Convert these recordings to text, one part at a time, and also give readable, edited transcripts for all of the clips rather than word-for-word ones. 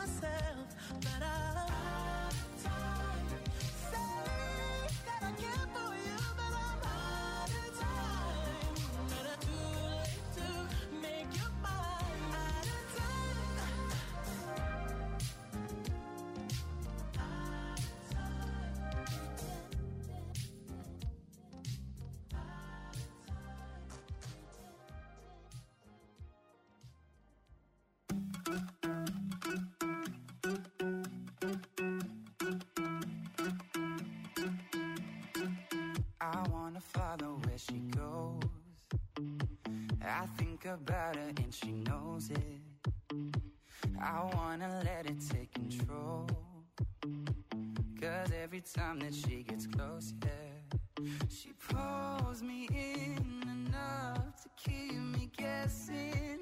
myself, but I'm out of time. Say that I care for you, but I'm out of time. Better too late to make you mine. Out of time. I wanna follow where she goes. I think about her and she knows it. I wanna let it take control. 'Cause every time that she gets close, yeah, she pulls me in enough to keep me guessing.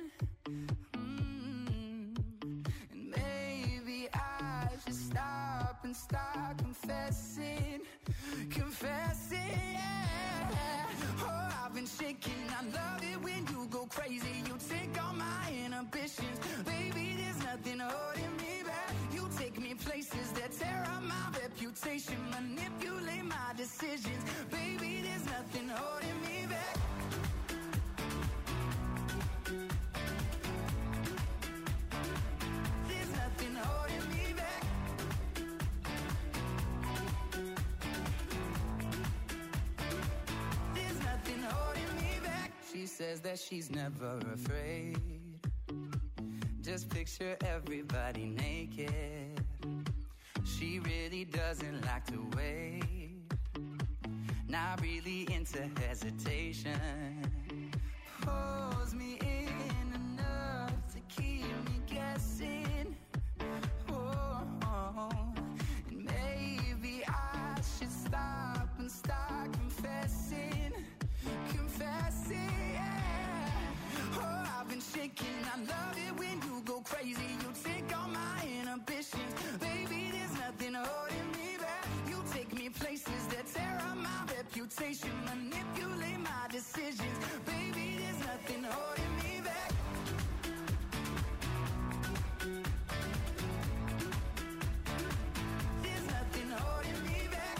And maybe I should stop and start confessing. Confessing, yeah. Oh, I've been shaking. I love it when you go crazy. You take all my inhibitions. Baby, there's nothing holding me back. You take me places that tear up my reputation. Manipulate my decisions. Baby, there's nothing holding me back. There's nothing holding me back. There's nothing holding me back. She says that she's never afraid. Just picture everybody naked. She really doesn't like to wait. Not really into hesitation. Pulls me in enough to keep me guessing. Oh, and maybe I should stop and start confessing. Confessing, yeah. Oh, I've been shaking. I love it when you go crazy. You take all my inhibitions. Baby, there's nothing holding me back. You take me places that tear up my reputation. Manipulate my decisions. Baby, there's nothing holding me back. There's nothing holding me back.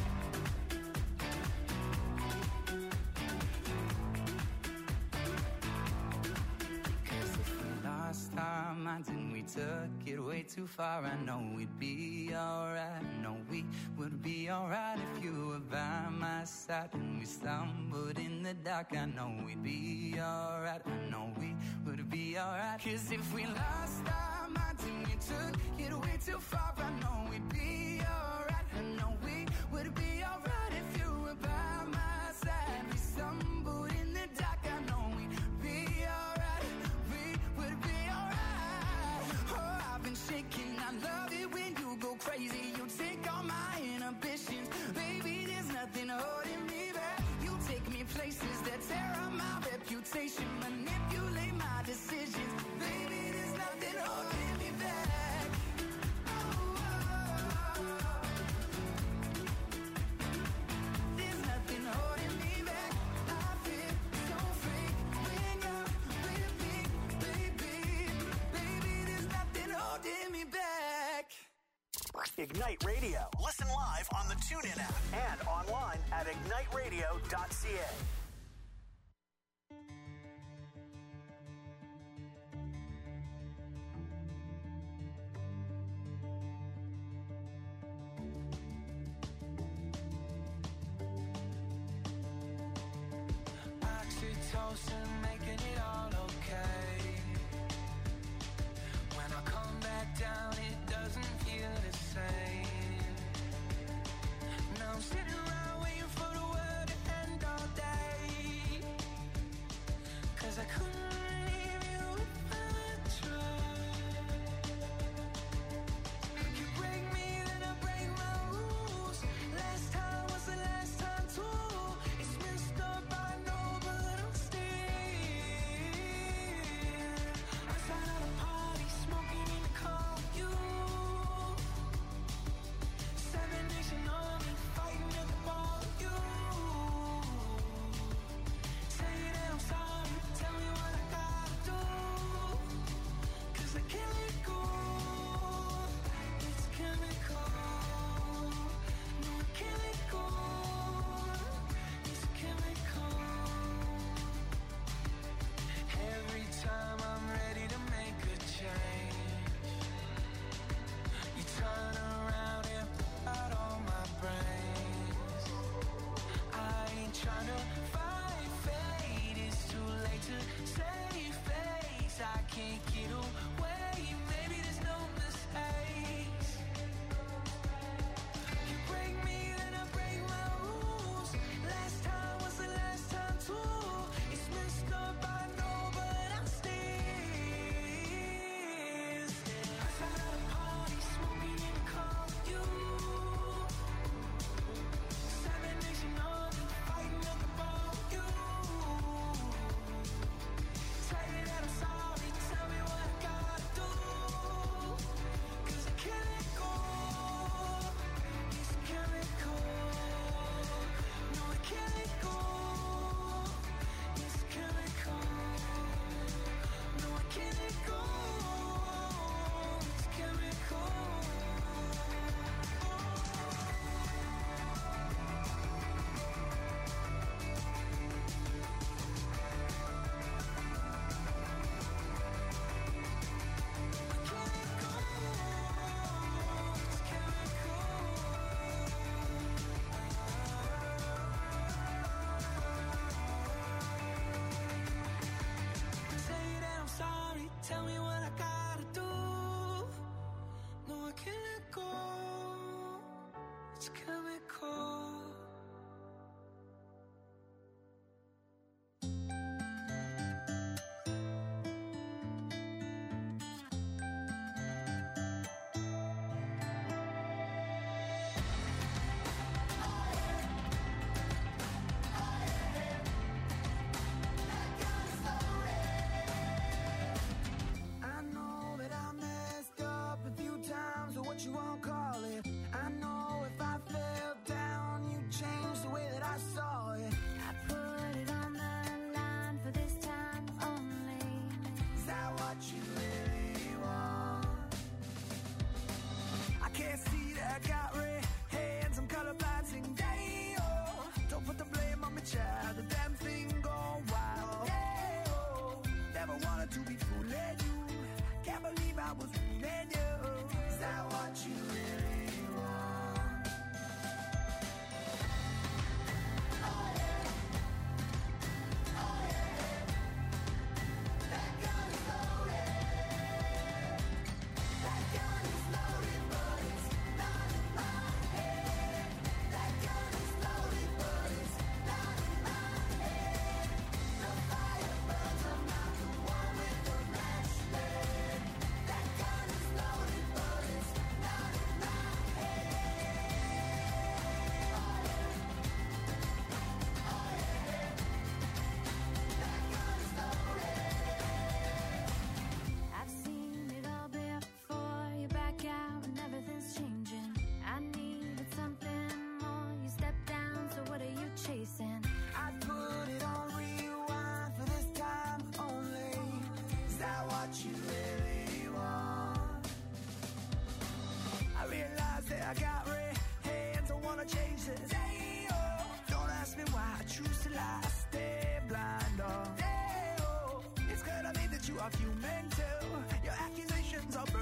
Lost our minds and we took it way too far. I know we'd be alright. I know we would be alright if you were by my side. And we stumbled in the dark. I know we'd be alright. I know we would be alright. 'Cause if we lost our minds and we took it way too far, I know we'd be alright. I know we would be alright if you were by my side. We stumbled in the dark. I know we'd be alright. Shaking, I love it when you go crazy. You take all my inhibitions. Baby, there's nothing holding me back. You take me places that tear up my reputation. Manipulate my decisions. Baby, there's nothing holding me back. Oh, oh, oh. There's nothing holding me back. I feel so free when you're with me, baby. Baby, there's nothing holding me back. Ignite Radio. Listen live on the TuneIn app and online at igniteradio.ca. Oxytocin, making it all okay. When I come back down, it doesn't feel the same. Now I'm sitting around waiting for the world to end all day.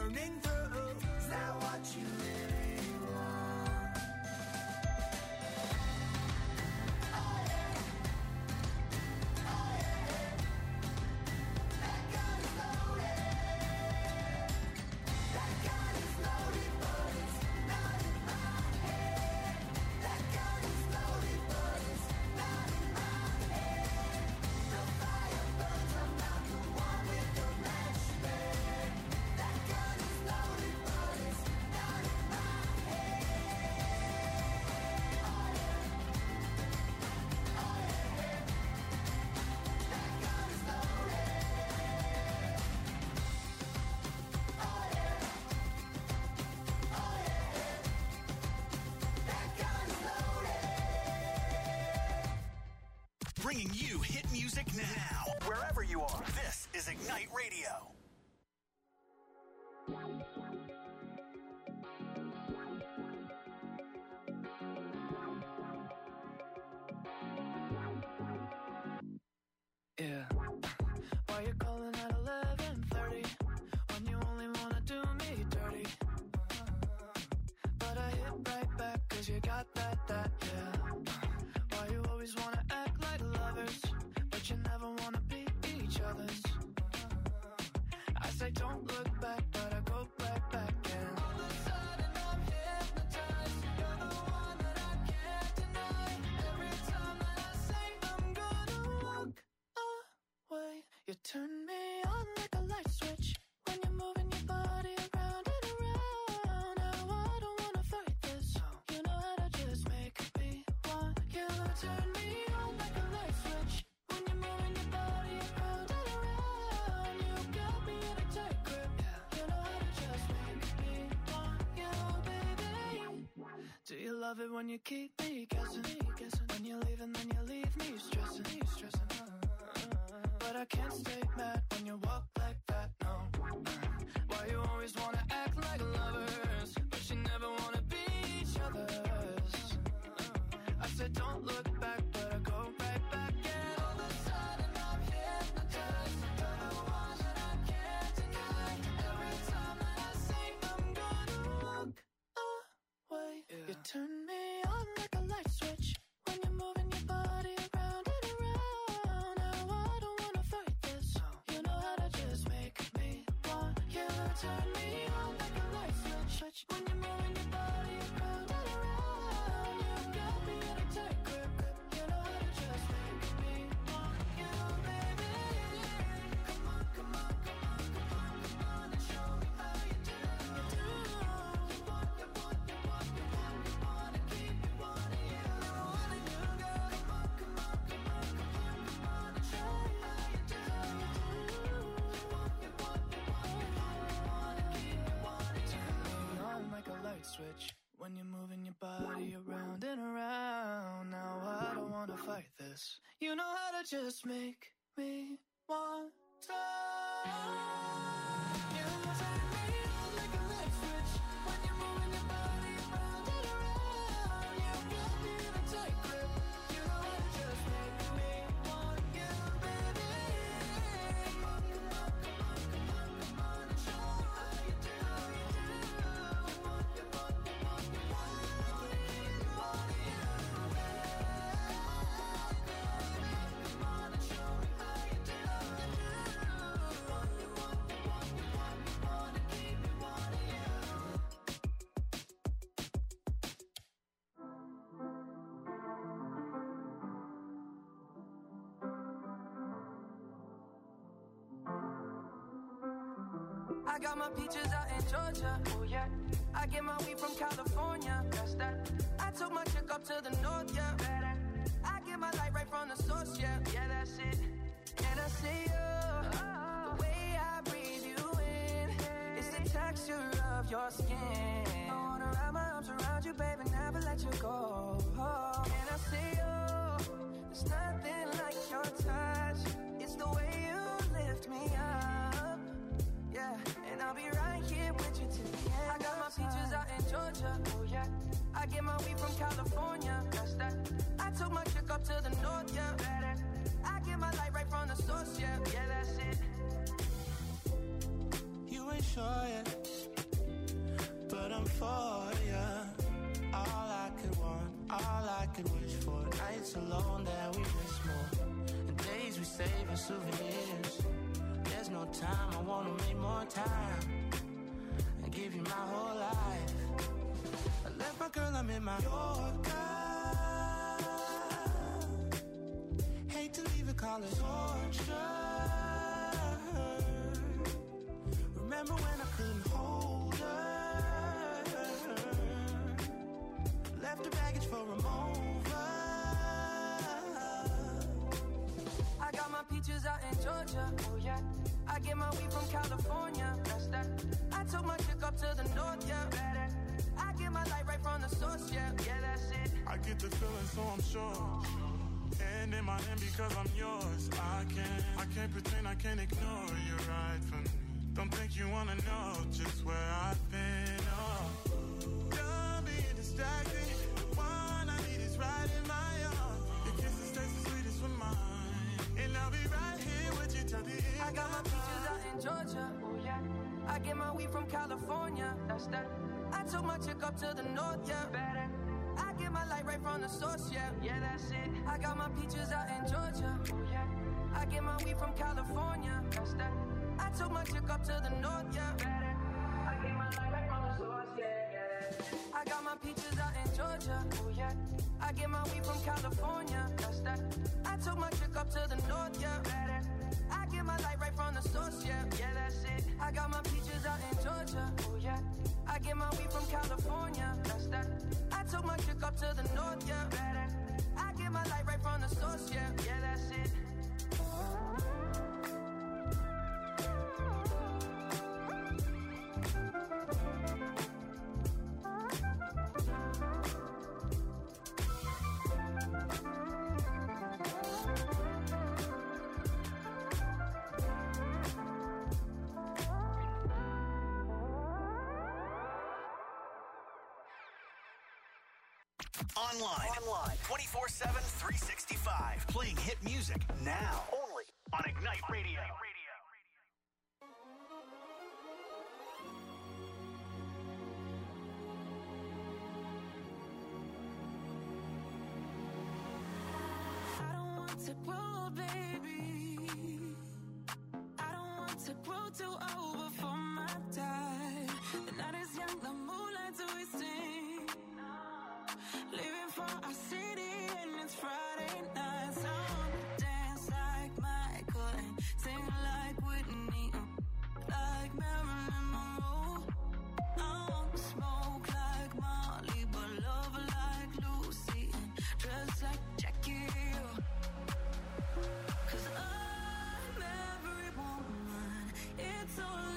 burning through. Is that what you really want? Oh yeah. Oh yeah. That gun is loaded. That gun is loaded, but it's not in my head. That gun is loaded, but it's not in my head. The fire burns, I'm not the one with the matchstick. That gun is loaded, but it's not in my head. Oh yeah. Oh yeah. That gun is loaded. Oh yeah. Oh yeah. That gun is loaded. Bringing you hit music now. Wherever you are, this is Ignite Radio. Yeah. Why you calling at 11:30 when you only wanna do me dirty? But I hit right back 'cause you got that, yeah. Why you always wanna act like lovers, but you never wanna be each other's? I say don't look back, but I go right back and all of a sudden I'm hypnotized. You're the one that I can't deny. Every time that I say I'm gonna walk away, you turn me on like a light switch when you're moving your body around and around. Now I don't wanna fight this. You know how to just make me want you. Turn me on like a light switch when you're moving your body around and around. You got me in a tight grip. You know how to just make me want you, baby. Do you love it when you keep me guessing? When you leave and then you leave me stressing. But I can't stay mad when you walk like that, no. Why you always wanna act like lovers, but you never wanna be each other's? I said don't look back, but I go right back and all of a sudden I'm hypnotized. You're the one that I can't deny. Every time that I say I'm gonna walk away, you turn me on like a light switch when you're moving your body around and around. Now I don't wanna fight this. You know how to just make me want you. Turn me on like a light switch when you're moving your body around and around. You got me in a tight grip. You know how to just make me want you, baby. Come on, come on, come on, come on, come on and show me how you do. You want, you want, you want, you want, you wanna keep me wanting you. Wanting you, girl. Come on, come on, come on, come on, come on and show me how you do. You want, you want, you want, you want, you wanna keep me wanting you. Turn me on like a light switch when you're moving your body around and around. Now I don't wanna fight this. You know how to just make me want to. You turn me on like a light switch when you're moving your body around and around. You got me in a tight grip. You know how to just make me want you, baby. Come on, come on, come on, come on, come on and show me how you do. You want, you want, you want, you want, you wanna keep me wanting you. Come on and show me how you do. You want, you want, you want, you want, you wanna keep me wanting you. I got my peaches out in Georgia. Oh yeah. I get my weed from California. That's that. I took my chick up to the north, yeah. I get my light right from the source, yeah. Yeah, that's it. And I see you, the way I breathe you in. It's the texture of your skin. I wanna wrap my arms around you, baby, never let you go. And I see you, there's nothing like your touch. It's the way you lift me up. Yeah, and I'll be right here with you till the end. I got my peaches out in Georgia. Oh yeah. I get my weed from California. That's that. I took my chick up to the north, yeah. I get my light right from the source, yeah. Yeah, that's it. You ain't sure yet. for ya. All I could want, all I could wish for. Nights alone that we miss more, and days we save as souvenirs. There's no time, I wanna make more time and give you my whole life. I left my girl, I'm in my Yorker. Hate to leave it, call it torture. Remember when I couldn't hold her? Left the baggage for a mover. I got my peaches out in Georgia. Oh yeah. I get my weed from California. That's that. I took my chick up to the north, yeah. I get my light right from the source, yeah. Yeah, that's it. I get the feeling, so I'm sure. And in my hand because I'm yours. I can't pretend, I can't ignore you right from me. Don't think you wanna know just where I've been. Oh, done being distracted. The one I need is right in my arms. Your kisses taste the sweetest with mine, and I'll be right here with you till the end. I got my peaches out in Georgia. Oh yeah. I get my weed from California. That's that. I took my chick up to the north, yeah. I get my light right from the source, yeah. Yeah, that's it. I got my peaches out in Georgia. Oh yeah. I get my weed from California. That's that. I took my chick up to the north, yeah. I get my light right from the source, yeah. I got my peaches out in Georgia. Oh yeah. I get my weed from California. That's that. I took my chick up to the north, yeah. I get my light right from the source, yeah. Yeah, that's it. I got my peaches out in Georgia. Oh yeah. I get my weed from California. That's that. I took my chick up to the north, yeah. I get my light right from the source, yeah. Yeah, that's it. Online, 24/7, 365. Playing hit music now. Only on Ignite Radio. I don't want to grow, baby. I don't want to grow too old before my time. The night is young, the moonlight's wasting. Living for our city and it's Friday nights. I wanna dance like Michael and sing like Whitney, like Marilyn Monroe. I wanna smoke like Molly, but love like Lucy and dress like Jackie. 'Cause I'm every woman, it's all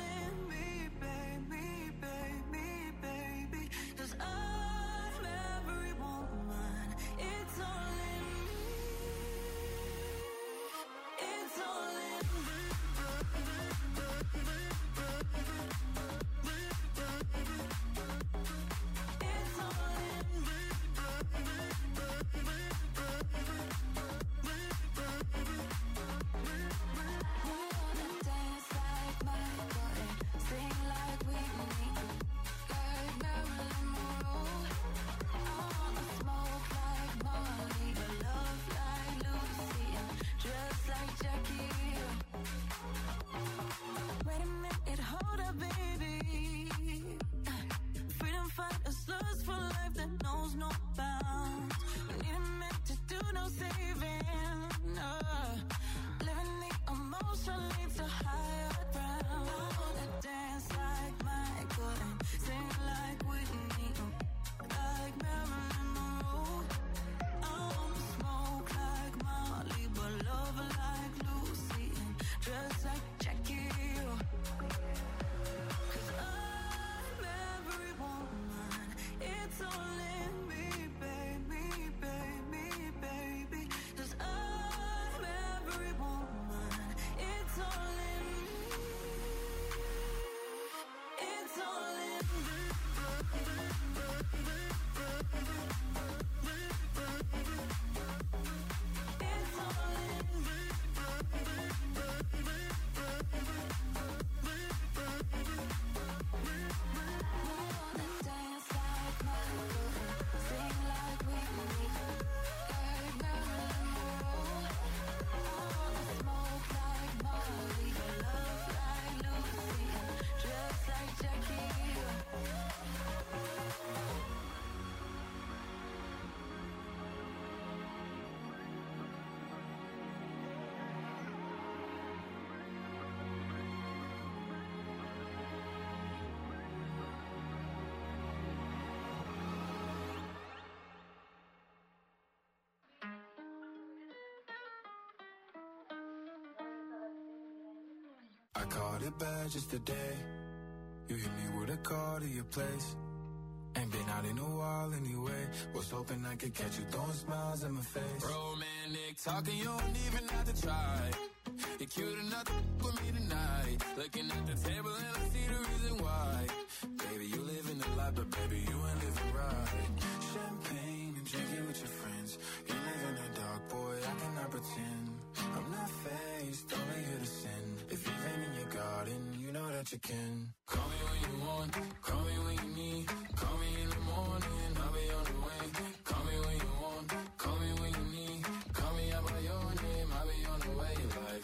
I called it bad just today. You hit me with a call to your place. Ain't been out in a while anyway. Was hoping I could catch you throwing smiles in my face. Romantic talking, you don't even have to try. You're cute enough to with me tonight. Looking at the table and I see the reason why. Baby, you live in the life, but baby, you ain't living right. Champagne and drinking with your friends. You live in the dark, boy, I cannot pretend. I'm not faced, only here to sin. If you've been in your garden, you know that you can. Call me when you want, call me when you need. Call me in the morning, I'll be on the way. Call me when you want, call me when you need. Call me out by your name, I'll be on the way. Like,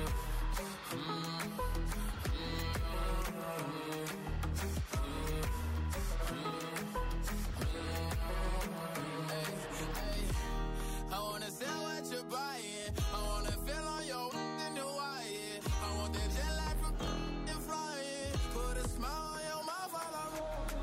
I wanna sell what you're buying. I wanna feel on your in the wire. I want that jet lag from and flying. Put a smile on your mouth while I'm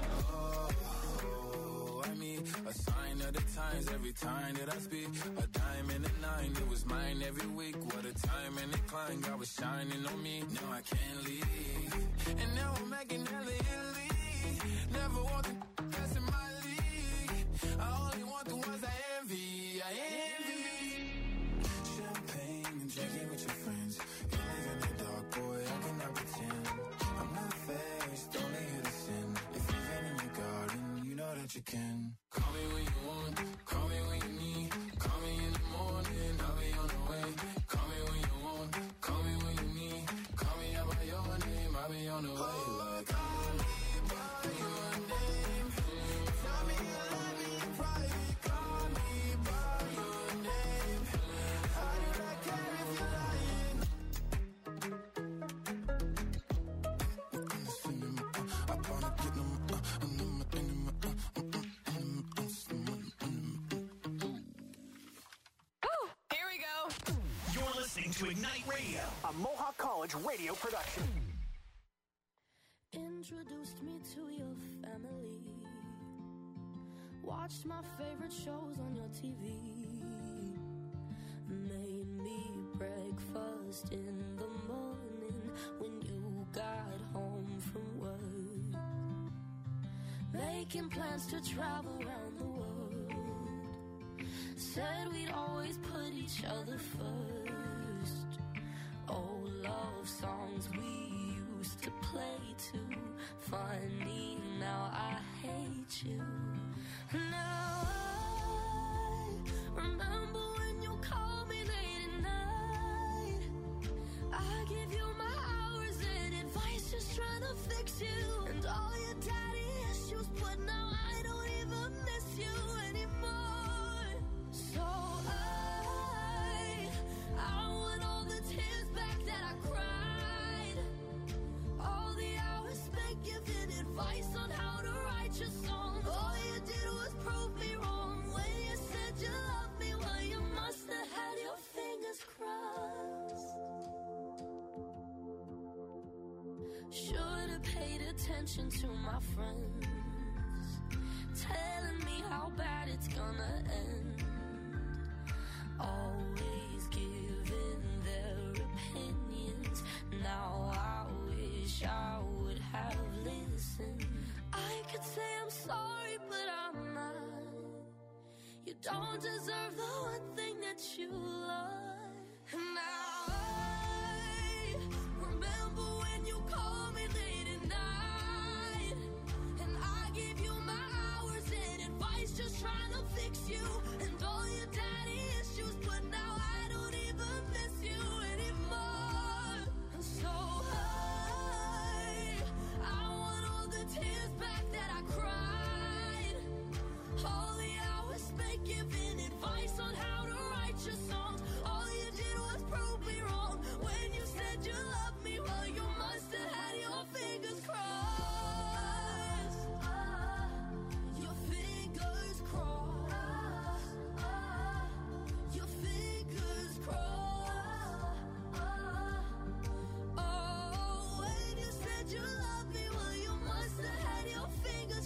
I mean, a sign of the times every time that I speak. A dime and a nine, it was mine every week. What a time and a climb, God was shining on me. Now I can't leave. And now I'm making hella Italy. Never want the best in my league. I only want the ones I envy. I envy. Champagne and drinking with your friends. You live in the dark, boy, I cannot pretend. I'm not faced, only here to sin. If you've been in your garden, you know that you can. Call me when you want, call me when you need. Call me in the morning, I'll be on the way. Call me when you want, call me when you need. Call me out by your name, I'll be on the way. Like, call me by your name. Tell me you love me in private. Call me by your name. I do not care if you're lying. I wanna get them, Here we go. You're listening to Ignite Radio, a Mohawk College radio production. Introduced me to your family. Watched my favorite shows on your TV. Made me breakfast in the morning when you got home from work. Making plans to travel around the world. Said we'd always put each other first. Old love songs we used to play too. Funny, now I hate you. Now I remember when you called me late at night. I give you my hours and advice, just trying to fix you. And all your daddy issues, but now I don't even miss you anymore. So I want all the tears back that I cried. All the hours spent giving advice on how to write your songs. All you did was prove me wrong when you said you loved me. Well, you must have had your fingers crossed. Should have paid attention to my friends, telling me how bad it's gonna end. Always giving their opinions. Now I wish I would have listened. I could say I'm sorry, but I'm not. You don't deserve the one thing that you love. Now I remember when you called me late at night, and I gave you my hours and advice, just trying to fix you. And all your daddy issues, but now I don't even miss you anymore. So I want all the tears back that I cried. All the hours spent giving advice on how to write your songs. All you did was prove me wrong when you said you loved me. Well, you must have had your fingers crossed. Your fingers crossed. Your fingers crossed. Oh, when you said you loved me, well, you must have had your fingers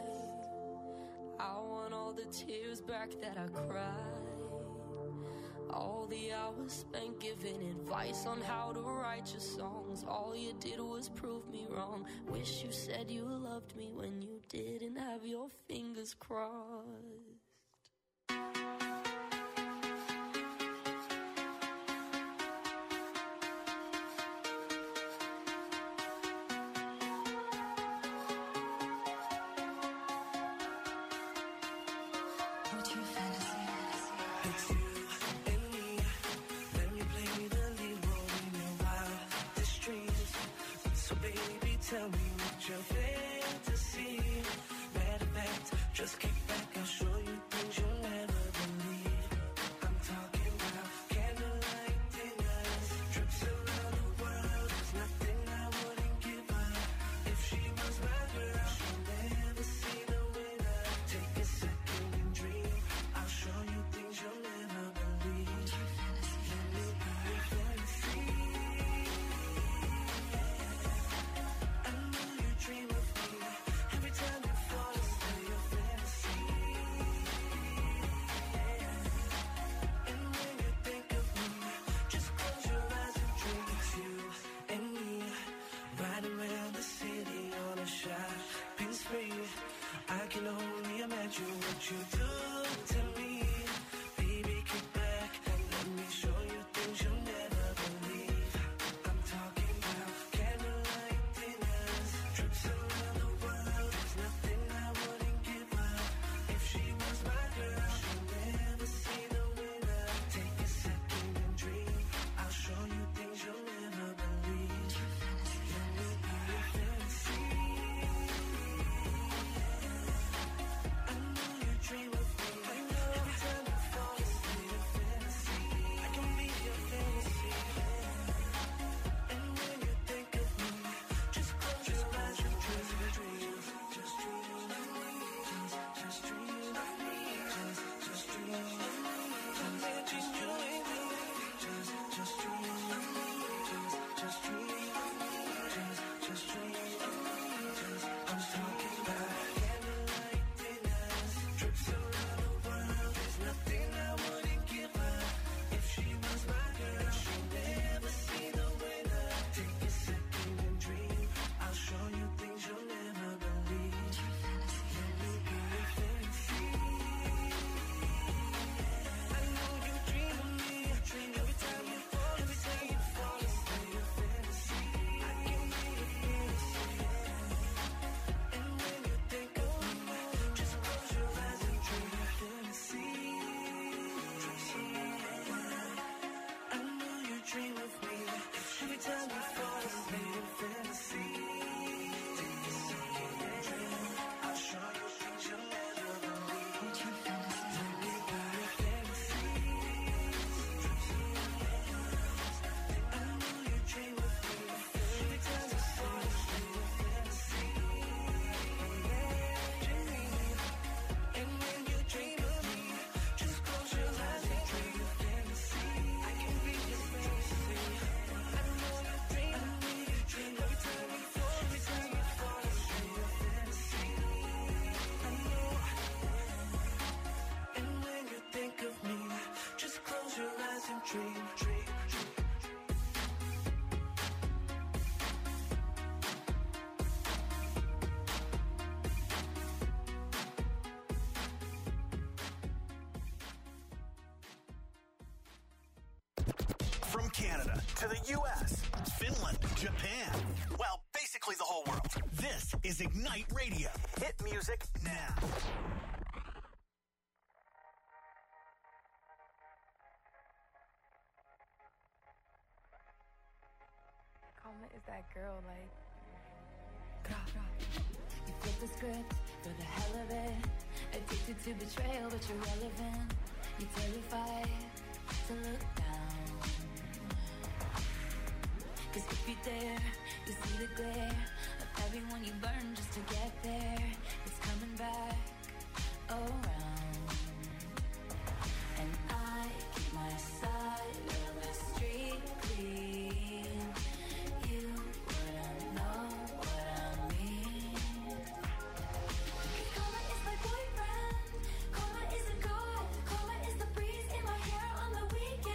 crossed. I want all the tears back that I cried. All the hours spent giving advice on how to write your songs. All you did was prove me wrong. Wish you said you loved me when you didn't have your fingers crossed. Tell me what your fantasy. Matter of fact, just kick back, I'll show you things you'll never believe. I'm talking about candlelight dinners, trips around the world. There's nothing I wouldn't give her. If she was my girl, she'll never see the winner. Take a second and dream. I'll show you things you'll never believe. Let me be your fantasy. Dream of me every time you fall asleep, your fantasy. And when you think of me, just close your eyes and dream. It's you and me, riding around the city on a shopping spree. I can only imagine what you do to me. Baby, kick back and let me show you things you'll never believe. I'm talking about candlelight dinners, trips around the world. There's nothing I wouldn't give her. If she was my girl, she'll never see the winner. Take a second and dream. I'll show you things you'll never believe. Let me be your fantasy. I know you dream of me. Every time you fall asleep, your fantasy. I can be your fantasy. And when you think of me, just close your eyes and dream. Just dream of me. Just dream of me. Just dream of me. Just you and me. Just dream of me. Just dream of me. Just dream of me. I'm talking about candlelight dinners, trips around the world. There's nothing I wouldn't give her. If she was my girl, she'll never see the winner. Take a second and dream. I'll show you things you'll never believe. Let me be your fantasy. I know you dream of me. Every time you fall asleep, your fantasy. I can be your fantasy. And when you think of me, just close your eyes and dream your fantasy. I know you dream of me. Every time you fall asleep, your fantasy. Take a second and dream. I'll show you things you'll never believe. Let me be your fantasy. I know you dream of me. Every time you fall asleep, your fantasy. And when you dream of me, just close your eyes and dream your fantasy. I can be your fantasy. I know you dream of me. Every time you fall asleep, your fantasy. I know. And when you think of me, just close your eyes and dream. From Canada to the U.S., Finland, Japan. Well, basically the whole world. This is Ignite Radio. Hit music now. Karma is that girl, like. You flip the script for the hell of it. Addicted to betrayal, but you're relevant. You're terrified to look down. 'Cause if you dare, you see the glare of everyone you burn just to get there. It's coming back around. And I keep my side of the street clean. You wouldn't know what I mean. Karma is my boyfriend. Karma is a god. Karma is the breeze in my hair on the weekend.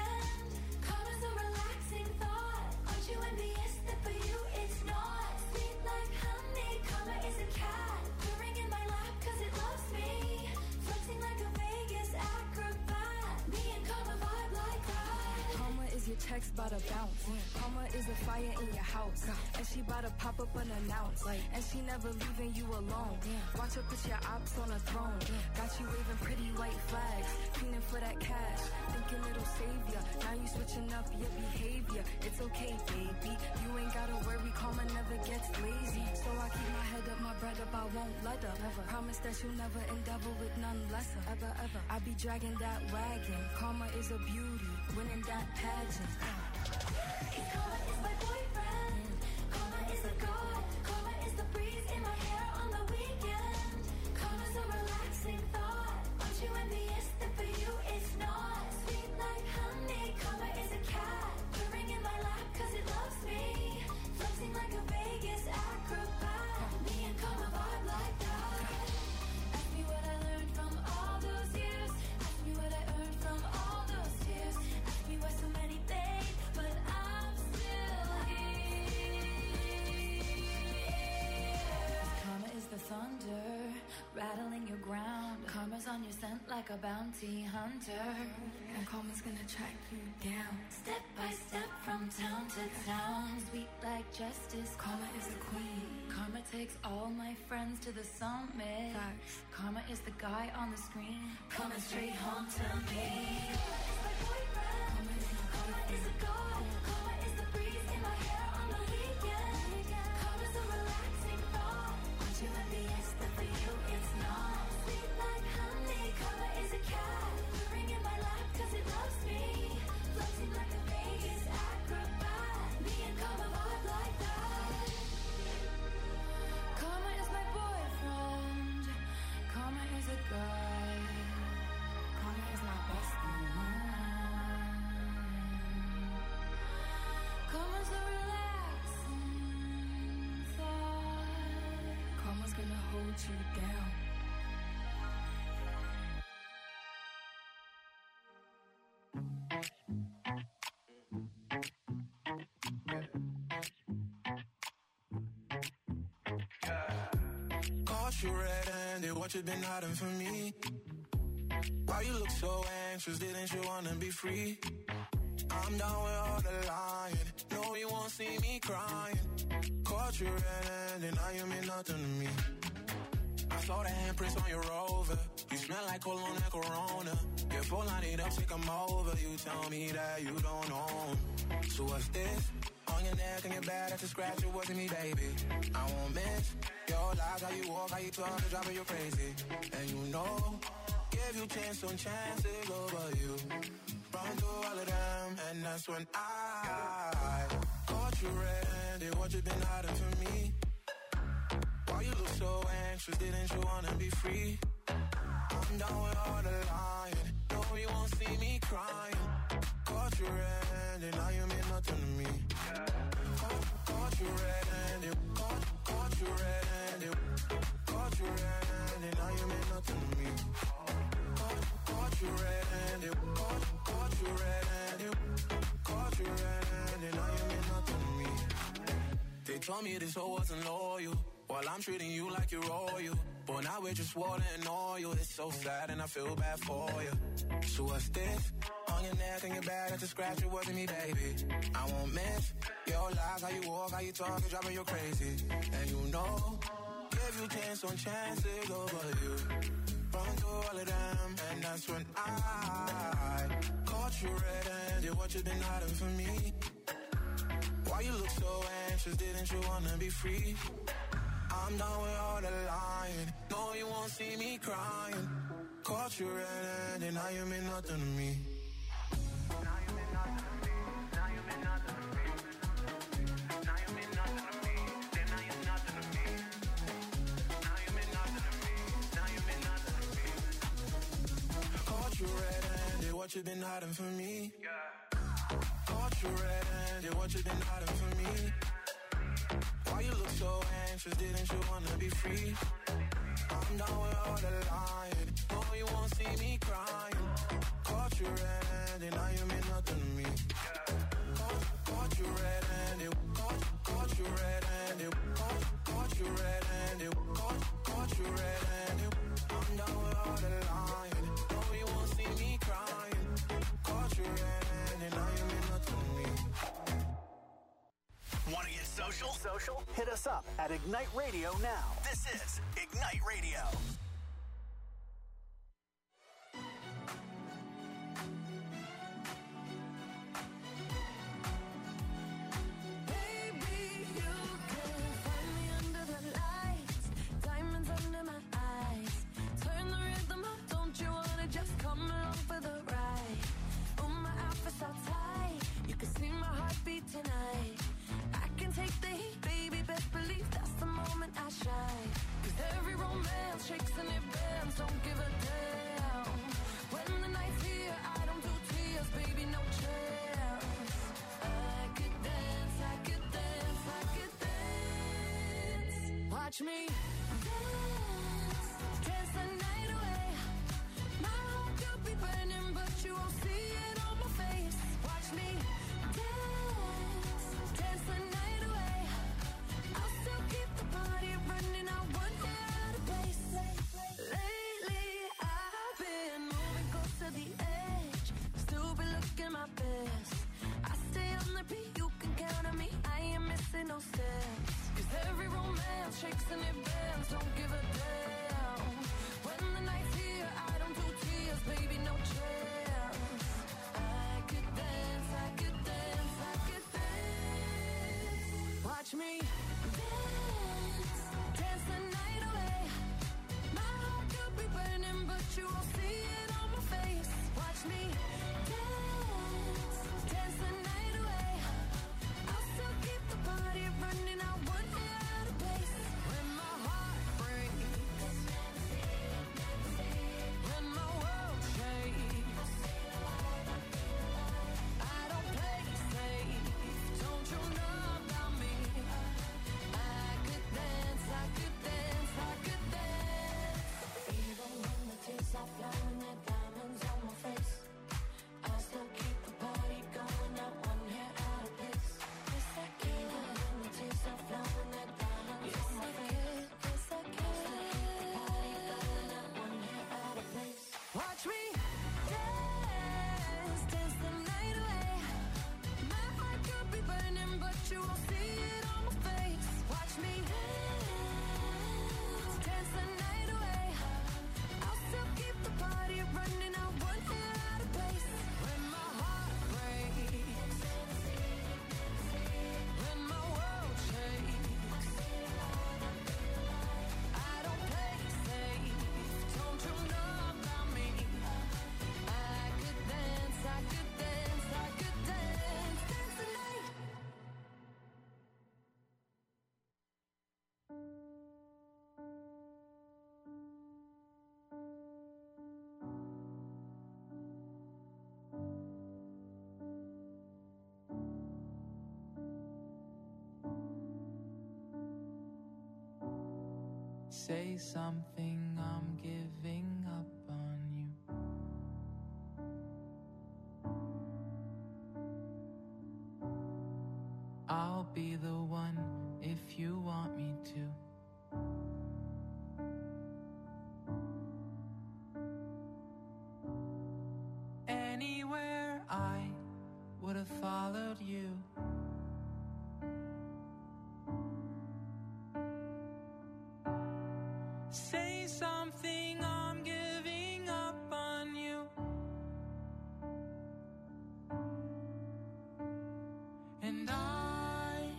checks bout to bounce. Karma is a fire in your house, and she bout to pop up unannounced. And she never leaving you alone. Watch her put your ops on a throne. Got you waving pretty white flags, fiending for that cash, thinking it'll save ya. Now you switching up your behavior. It's okay, baby. You ain't gotta worry. Karma never gets lazy. So I keep my head up, my bread up. I won't let her. Never. Promise that you'll never endeavor with none lesser. Ever, ever. I be dragging that wagon. Karma is a beauty, winning that pageant. Karma is my boyfriend. Karma is a god. Karma is the breeze in my hair on the weekend. Karma's a relaxing thought. Aren't you envious that for you it's not? Sweet like honey. Karma is a cat, purring in my lap cause it loves me. Floating like a Vegas acrobat. Me and Karma vibe like that. Ask me what I learned from all those years. Ask me what I earned from all those tears. Ask me why so many things, but I'm still here. Karma is the thunder, rattling your ground. Karma's on your scent like a bounty hunter. And karma's gonna track you down. Step by step from town to town. Sweet like justice. Karma is the queen. Karma takes all my friends to the summit. Facts. Karma is the guy on the screen, coming straight home to me. Karma is a god. Karma is the breeze in my hair on the weekend. Karma's a relaxing thought. Aren't you envious that for you it's not? Sweet like honey. Karma is a cat, purring in my lap cause it loves me. Floating like a Vegas acrobat. Me and Karma vibe like that. Karma is my boyfriend. Karma is a guy. Karma is my bestie. Karma's a relaxing thought. Karma's gonna hold you down. Caught you red-handed, what you been hiding from me? Why you look so anxious, didn't you wanna be free? I'm down with all the lying, no you won't see me crying. Caught you red-handed, now you mean nothing to me. I saw the handprints on your Rover, you smell like cologne and Corona. Your phone line it up, take 'em over, you tell me that you don't know 'em. So what's this? On your neck and your back, that's a scratch, it wasn't me, baby. I won't miss your lies, how you walk, how you talk, it's driving you crazy. And you know, give you chance on chances over you. Run through all of them, and that's when I caught you red-handed, what you been hiding from me? Why you look so anxious, didn't you wanna be free? I'm down with all the lying, no you won't see me crying. Caught you red-handed, now you mean nothing to me. Caught you red-handed, caught you red-handed, caught you red-handed, now you mean nothing to me. Caught you red-handed, caught you red-handed, caught you red-handed, now you mean nothing to me. They told me this hoe wasn't loyal, while I'm treating you like you're royal. But now we're just water and oil. It's so sad and I feel bad for you. So what's this? On your neck and your back, that's a scratch, it wasn't me, baby. I won't miss your lies, how you walk, how you talk, it's driving you crazy. And you know, give you chance on chances over you. Run through all of them, and that's when I caught you red-handed, what you been hiding from me? Why you look so anxious, didn't you wanna be free? I'm done with all the lying, no you won't see me crying. Caught you red-handed, now you mean nothing to me. Now you mean nothing to me, now you mean nothing to me. Now you mean nothing to me, then now you're nothing to me. Now you mean nothing to me, now you mean nothing to me. Caught you red-handed, what you been hiding from me? Caught you red-handed, what you been hiding from me? Why you look so anxious, didn't you wanna be free? I'm down with all the lying, no you won't see me crying. Caught you red-handed, now you mean nothing to me. Caught you red-handed, caught you red-handed, caught you red-handed, caught you red-handed. I'm down with all the lying, no you won't see me crying. Caught you red-handed, now you mean nothing to me. Social? Hit us up at Ignite Radio now. This is Ignite Radio. Tonight, I can take the heat, baby. Best believe that's the moment I shine. 'Cause every romance shakes and it bends. Don't give a damn. When the night's here, I don't do tears, baby. No chance. I could dance, I could dance, I could dance. Watch me dance, dance the night away. My heart could be burning, but you won't see it on my face. Watch me dance, dance the night away. I'll still keep the party running. I won't get out of place. Lately I've been moving close to the edge, still be looking my best. I stay on the beat, you can count on me. I ain't missing no steps. 'Cause every romance shakes and it bends. Don't give a damn. When the night's here, I don't do tears, baby. No chance. I could dance, I could dance, I could dance. Watch me dance, dance the night away. My heart could be burning, but you won't see it on my face. Watch me dance, dance the night away. I'll still keep the party running. I won't get out of place. When my heart breaks, when my world shakes, I don't play safe. Don't you know about me? I could dance, I could dance, I could dance. Even when the tears are flowing, the diamonds on my face, I still keep the party going. Not one hair out of place. Yes, I can. Even when the tears are flowing, the diamonds on my face, yes, I can. Watch me dance, dance the night away. My heart could be burning, but you won't see it on my face. Watch me dance, dance the night away. I'll still keep the party running. I won't get out of place. When my heart breaks, when my world shakes, I don't play safe. Don't you know about me? I could dance, I could dance, I could dance, dance the night. Say something, I'm giving up on you. I'll be the one if you want me to. Anywhere I would have followed you. Say something, I'm giving up on you. And I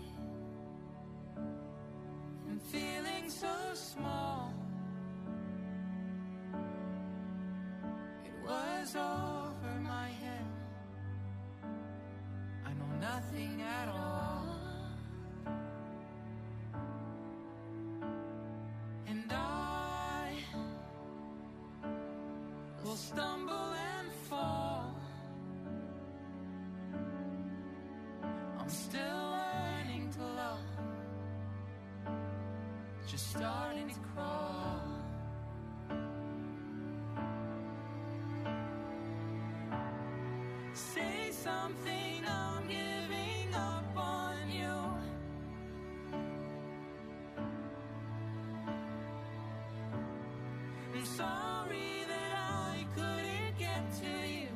am feeling so small. It was over my head. I know nothing at all. And I will stumble and fall. I'm still learning to love, just starting to crawl. Say something, I'm giving up on you. I'm sorry that I couldn't get to you.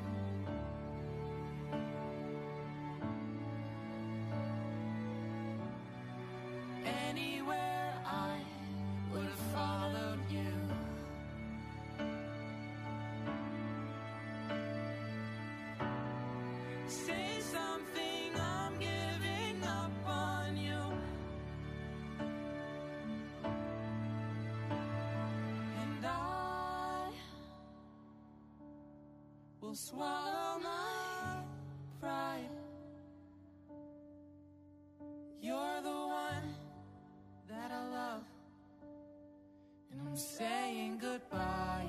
So swallow my pride. You're the one that I love, and I'm saying goodbye.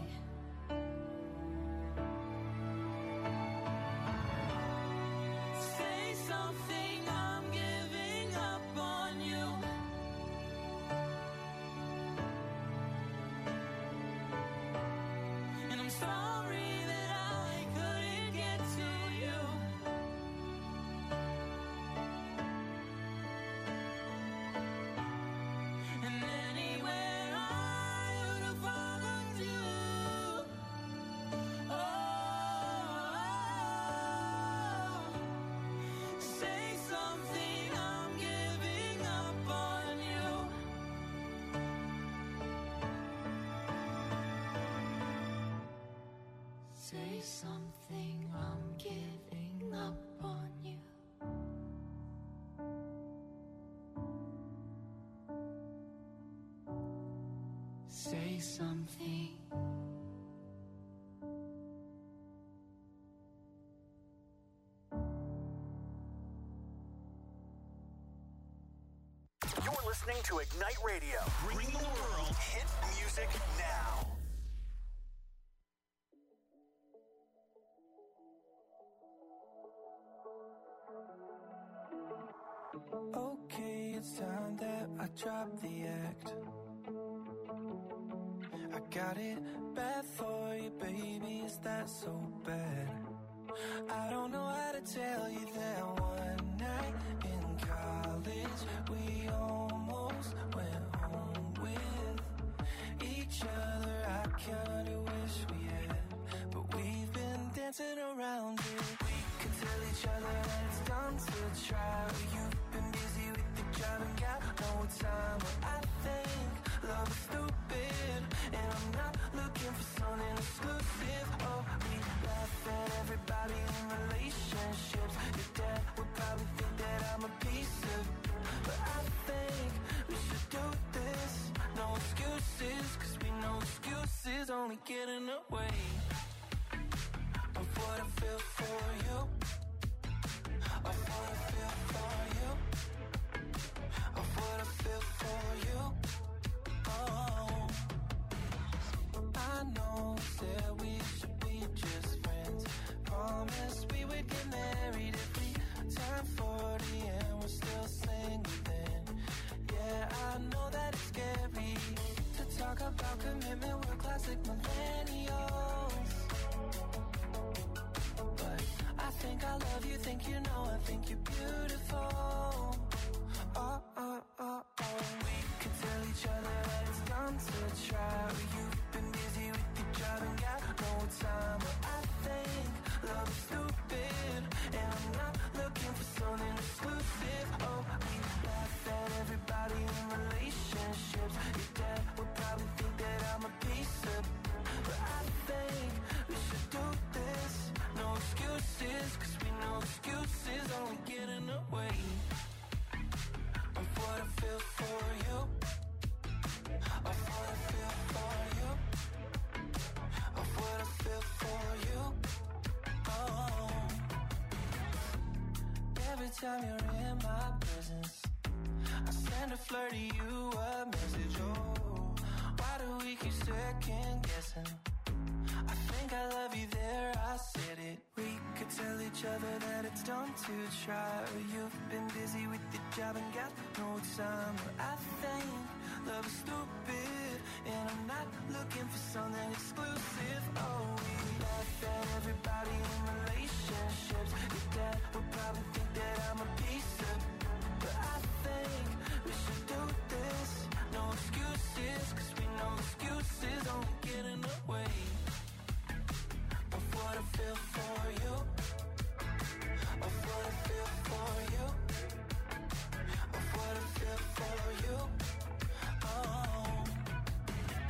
Say something, I'm giving up on you. And I'm sorry that I couldn't get to you. And anywhere I would have followed you. Oh, say something, I'm giving up on you. Say something, I'm giving up on you. Say something. You're listening to Ignite Radio. Bring the world hit music now. Okay, it's time that I drop the act. I got it bad for you, baby, is that so bad? I don't know how to tell you that one night in college we almost went home with each other. I kinda wish we had, but we've been dancing around it. We could tell each other that it's time to try. You've been busy with the job and got no time. But I think love is stupid, and I'm not looking for something exclusive. Oh, we laugh at everybody in relationships. Your dad would probably think that I'm a piece of, but I think we should do this. No excuses, cause we know excuses only get in the way of what I feel for you. Of what I feel for you. Of what I feel for you. Oh, I know that we should be just friends. Promise we would get married if we turn 40 and we're still single then. Yeah, I know that it's scary to talk about commitment. We're classic millennials, but I think I love you, think you know, I think you're beautiful. Oh, oh, oh, oh. We could tell each other that it's time to try. You've been busy with your job and got no time. But I think love is stupid, and I'm not looking for something exclusive. Oh, we laugh at everybody in relationships. Your dad would probably think that I'm a piece of, but I think we should do this. No excuses, cause we know excuses only get in the way of what I feel for you. Of what I feel for you. Of what I feel for you. Oh, every time you're in my presence, I send a flirt to you a message. Oh, why do we keep second guessing? I think I love you there, I said it. We could tell each other that it's time to try. You've been busy with your job and got no time. But I think love is stupid, and I'm not looking for something exclusive. Oh, we laugh at everybody in relationships. Your dad would probably think that I'm a piece of, but I think we should do this. No excuses, cause we know excuses only get in the way of what I feel for you. Of what I feel for you. Of what I feel for you. Oh,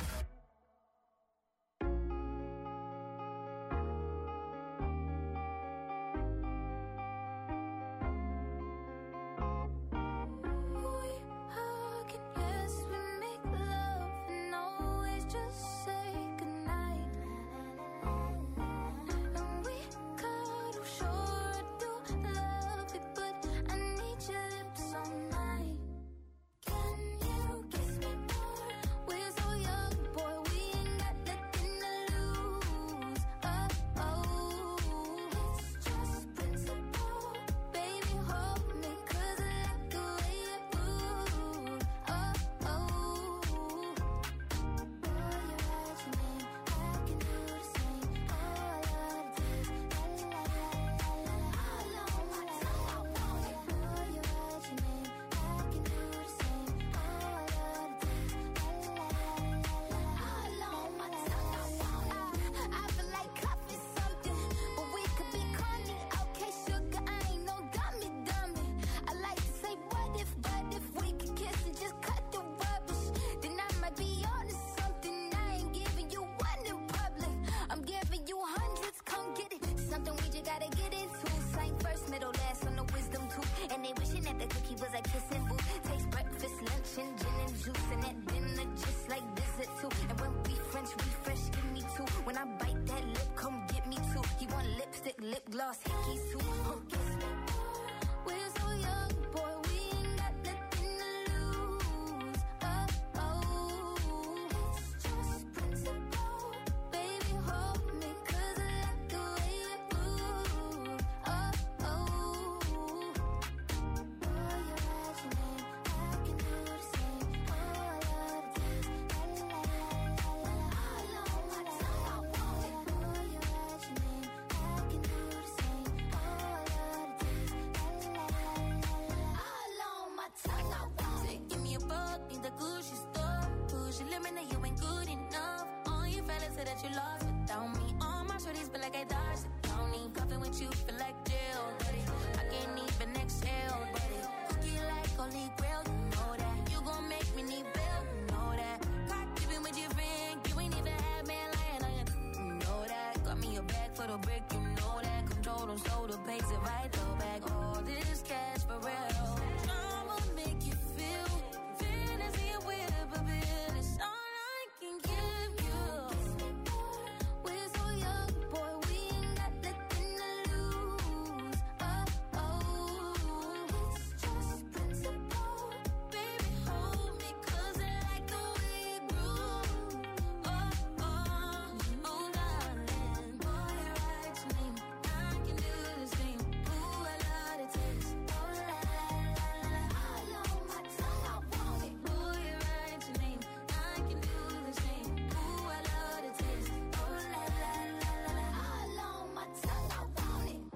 lip gloss, hickey suit. We're so young, boy, we ain't got nothing to lose. Oh, oh, it's just principle. Baby, hold me, 'cause I like the way you move. Oh, oh, boy, you write your name, I can do the same. Oh, I love the taste, la la la la la la. All on my tongue, I want it. Boy, you write your name, I can do the same. Oh, I love the taste, la la la la la. All on my tongue, I want it. Give me a fuck, need the Gucci store. Push your limit, now you ain't good enough. All you fellas say that you lost without me. All my shorties feel like I dodged the county. Puffin' with you feel like jail, buddy. I can't even exhale, buddy. Cookie like holy grail, you know that. You gon' make me need bail, you know that. Got keepin' with your friend, you ain't even had man lying on you. You know that. Got me a bag for the brick, you know that. Control them, slow the pace, it right though back. All this cash for real. I'ma make you feel fantasy and whip a bit. It's all I can give you. We're so young, boy, we ain't got nothing to lose. Oh, oh, it's just principle. Baby, hold me, 'cause I like the way you groove. Oh, oh, oh, darling. Boy, you write your name, I can do the same. Ooh, I love the taste. Oh, la, la, la, la, la. All on my tongue, I want it. Boy, you write your name, I can do the same. Ooh, I love the taste. Oh, la, la, la, la, la. All on my tongue, I want it.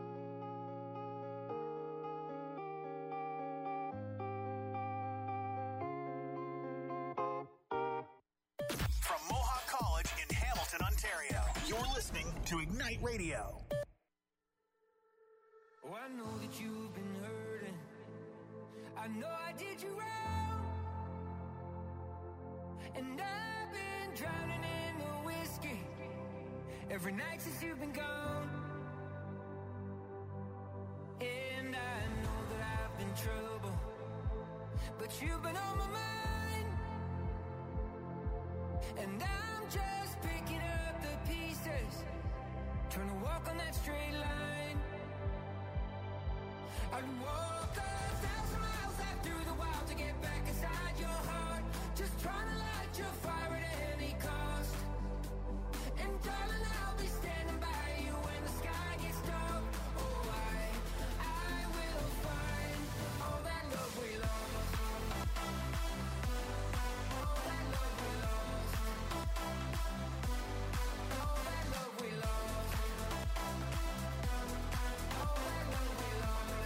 From Mohawk College in Hamilton, Ontario, you're listening to Ignite Radio. Oh, I know that you've been hurting. I know I did you wrong. And I've been drowning in the whiskey every night since you've been gone. And I know that I've been trouble, but you've been on my mind. And I'm just picking up the pieces, trying to walk on that straight line. I'd walk 1,000 miles out through the wild to get back inside your heart, just trying to light your fire at any cost. And darling, I'll be standing by you when the sky gets dark. Oh, I will find all that love we lost. All that love we lost. All that love we lost. All that love we lost.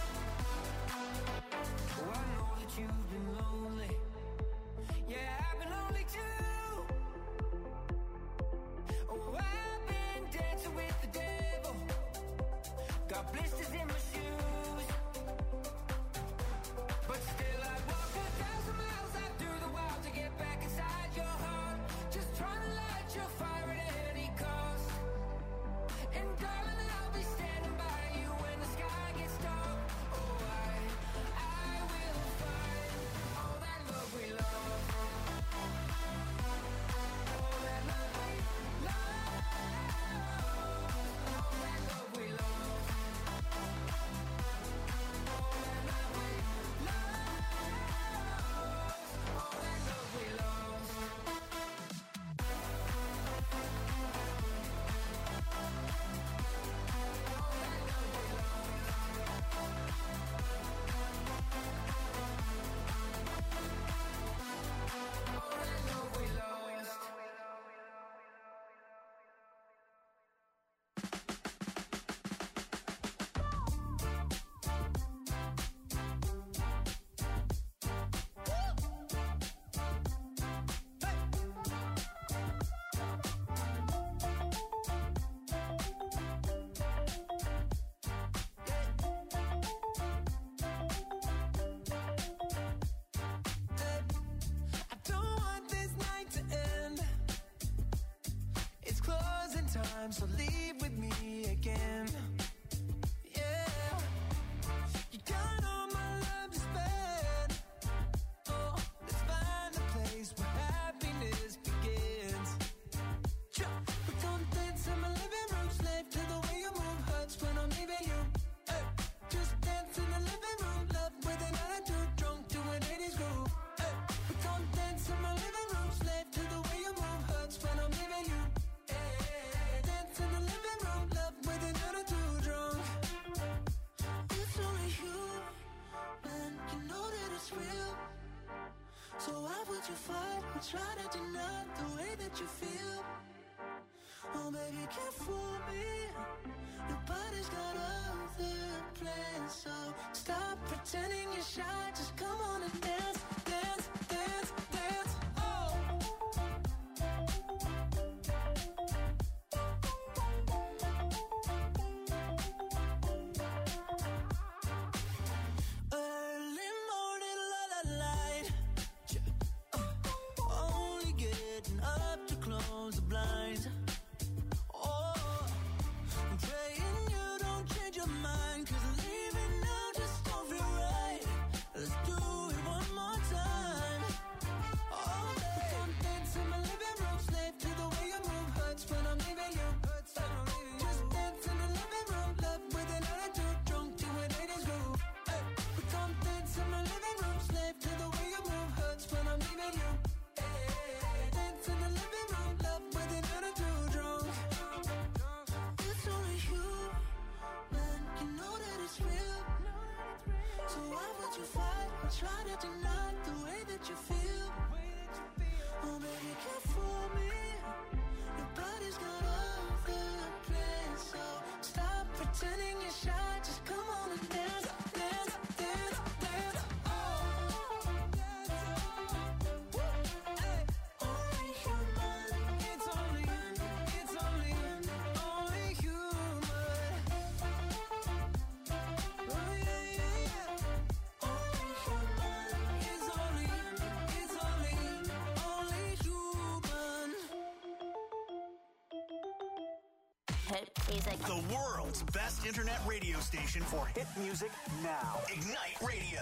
Oh, I know that you've been lonely. Yeah, I've been will try to deny the way that you feel. Oh, baby, can't fool me. Nobody's got other plans, so stop pretending you're shy. Just come on and dance, dance, dance, dance. Oh. Early morning, light. Only getting up to close the blinds. Oh, I'm praying you don't change your mind, 'cause leaving now just don't feel right. Let's do it one more time. Oh, baby, come dance in my living room, slave to the way you move. Hurts when I'm leaving you. Just dance in the living room, left with an attitude, drunk to an 80s groove. Hey, but come dance in my living room, slave to the way you move. Hurts when I'm leaving you. Dance in the living room, left with an attitude, drunk. It's only you, man, you know that it's real. So why would you fight or try to deny the way that you feel? Oh, baby, can't fool me. Nobody's got other plans, so stop pretending you're shy. Just come on and dance, dance, dance, dance. Oh, hey, only human. It's only human. Oh, yeah, yeah, yeah. Only human. It's only human. The world's best internet radio station for hit music now. Ignite Radio.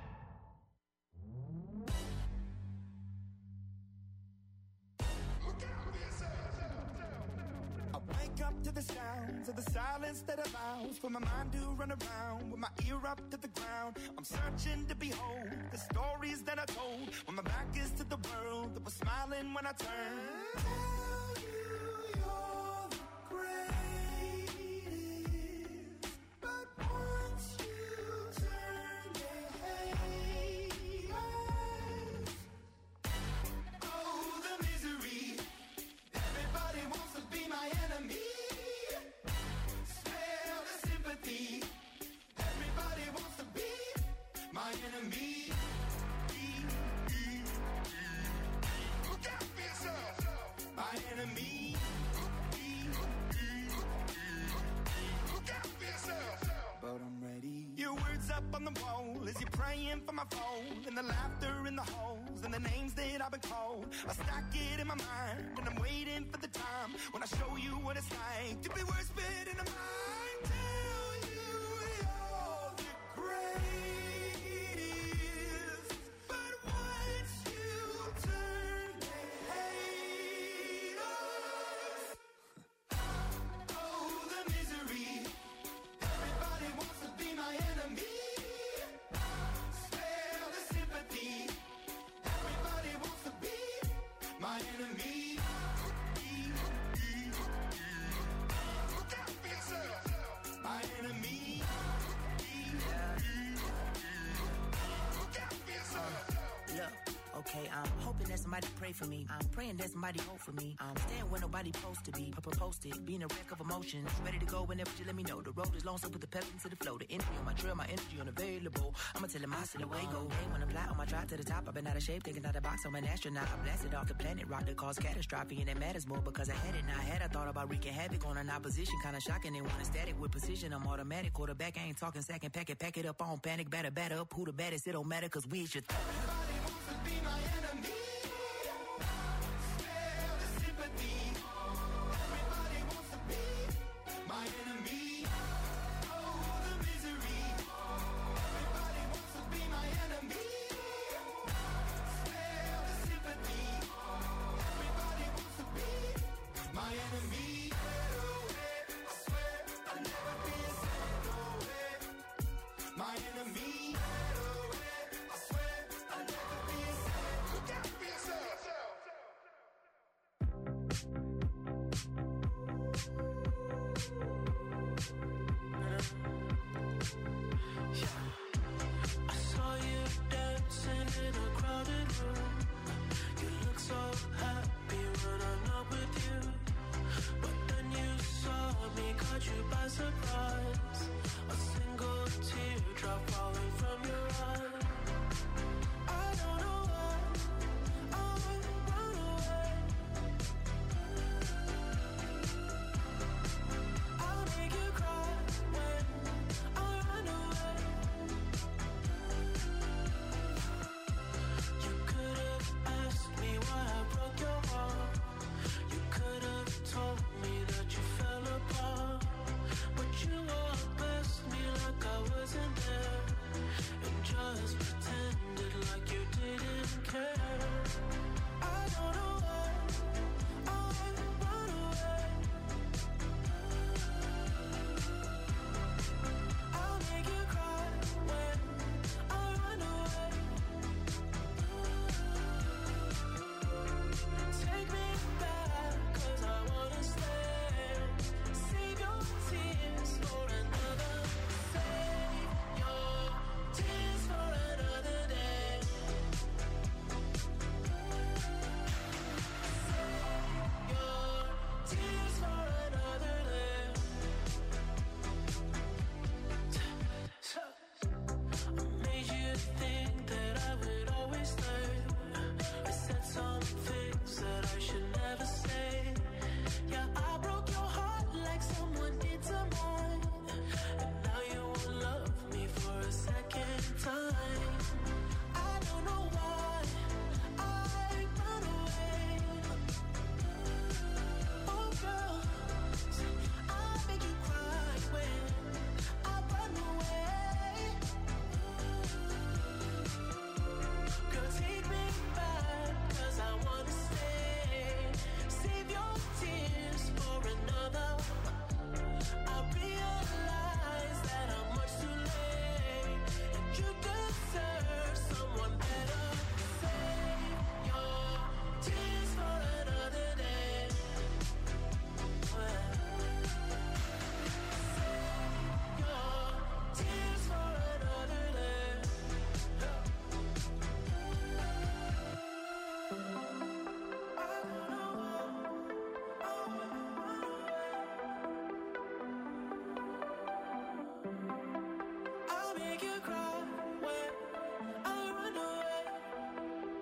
I wake up to the sounds of the silence that allows for my mind to run around with my ear up to the ground. I'm searching to behold the stories that I told when my back is to the world that was smiling when I turned. Tell you you're the greatest, but once you turn, they hate us. Oh, the misery. Everybody wants to be my enemy. Spare the sympathy. Everybody wants to be my enemy. Look out for yourself. My enemy. Look out for yourself. But I'm ready. Your words up on the wall as you're praying for my phone, and the laughter in the halls, and the names that I've been called. I stack it in my mind, and I'm waiting for the time when I show you what it's like to be worse fit in a mind. Tell you you're the greatest, but once you turn, they hate us. Oh, the misery. Everybody wants to be my enemy. Spare the sympathy. Everybody wants to be my enemy. Look out for yourself. My enemy. Look out for yourself. Look, okay, I'm hoping that somebody pray for me. I'm praying that somebody hope for me. I'm staying where nobody supposed to be. Papa posted, being a wreck of emotions. Ready to go whenever you let me know. The road is long, so put the pep into the flow. The energy on my trail, my energy unavailable. I'ma tell him I still away go. Hey, when I'm fly on my drive to the top, I've been out of shape, thinking out the box. I'm an astronaut. I blasted off the planet, rock that caused catastrophe, and it matters more because I had it. Now I had, I thought about wreaking havoc on an opposition, kind of shocking. They want a static with precision. I'm automatic, quarterback. I ain't talking second pack it up on panic, batter up. Who the baddest? It don't matter, cause we should. Everybody wants to be my